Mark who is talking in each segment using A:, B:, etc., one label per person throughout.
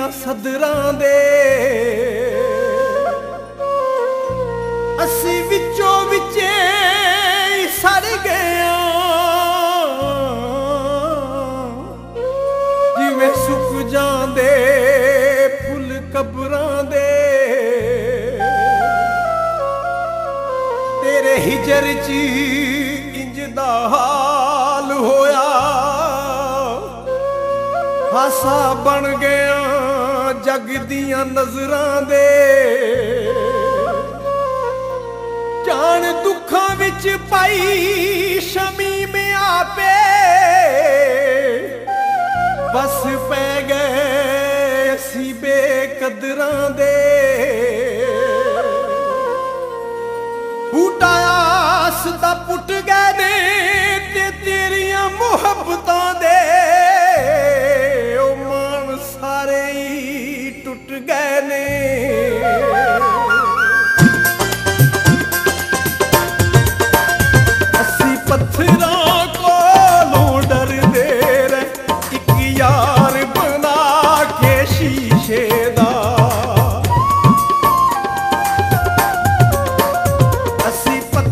A: सदरां दे असी विचों विचे सड़ गया जिवें सुक जांदे फुल कबरां दे तेरे हिजर च इंज दा हाल होया हासा बन गया जग दियां नजरां दे जान दुखां विच पाई शमीम आपे बस पै गए असी बेकदरां दे बूटा आस दा पुट गए ने ते तेरियां मुहब्बतां दे सारे ही टुट गए ने असी पत्थरां कोलों डरदे रहे इक यार बना के शीशे दा असी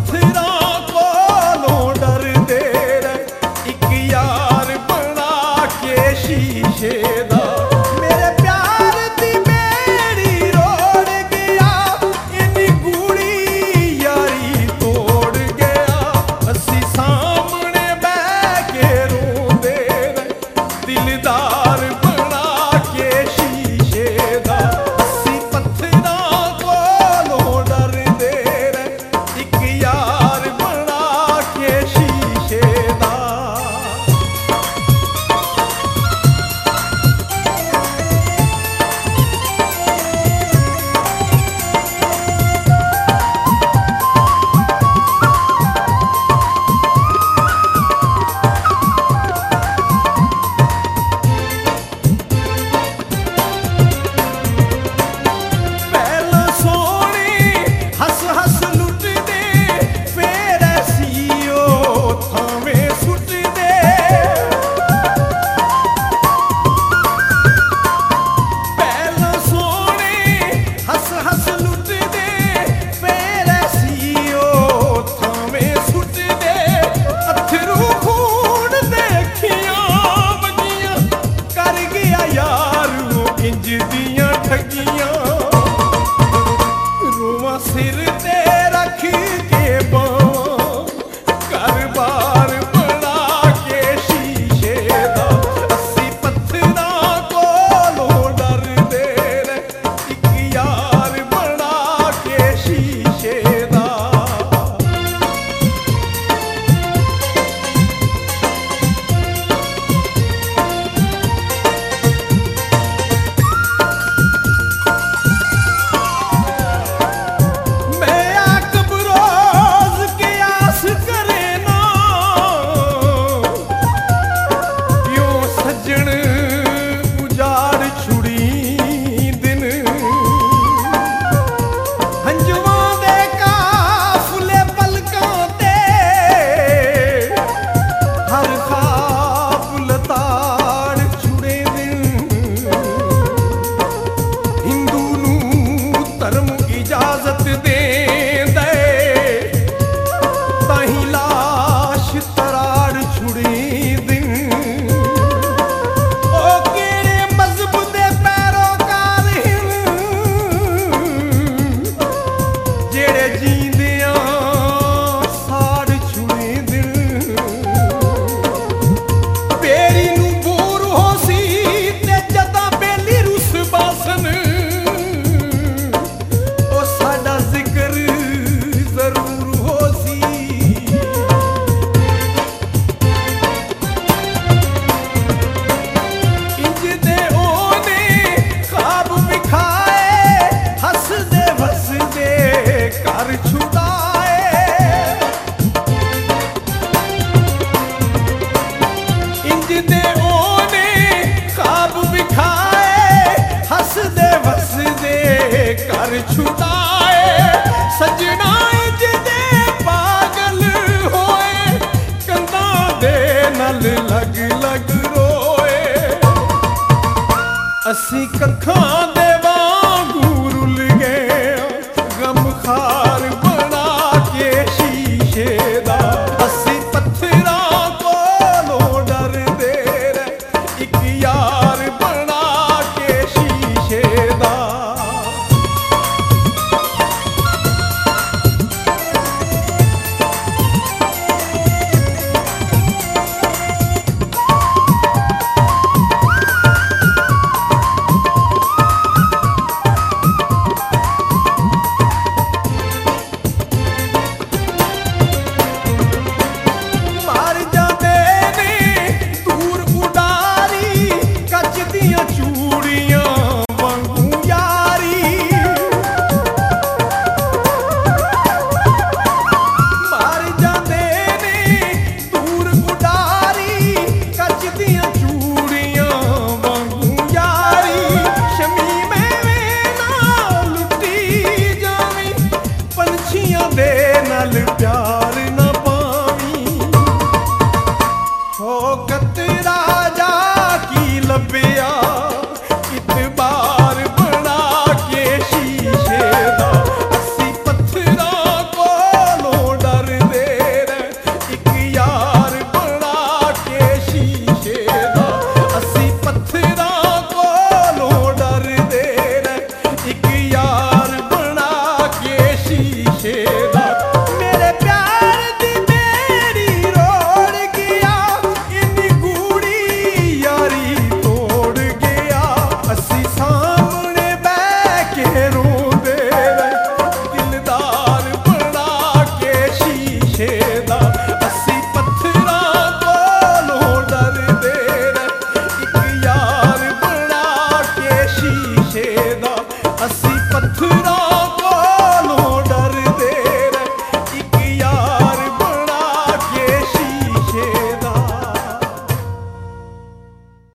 A: ਅਸੀਂ ਕੱਖਾਂ ਦੇ ਵਾਂਗੂ ਰੁੱਲ ਗਏ ਗਮ ਖਾਰ ਬਣਾ ਕੇ ਸ਼ੀਸ਼ੇ ਦਾ ਅਸੀਂ ਪੱਥਰਾਂ ਕੋਲੋਂ ਡਰਦੇ ਰਹੇ ਇੱਕ ਯਾਰ ਬਣਾ ਕੇ ਸ਼ੀਸ਼ੇ ਦਾ प्यार न पावी हो कतरा जा की लबिया इतबार बना के शीशे दा असी पत्थरां कोलों डरदे रहे एक यार बना के शीशे दा असी पत्थरां कोलों डरदे रहे एक यार बना के शीशे दा ਅਸੀਂ ਪੱਥਰਾਂ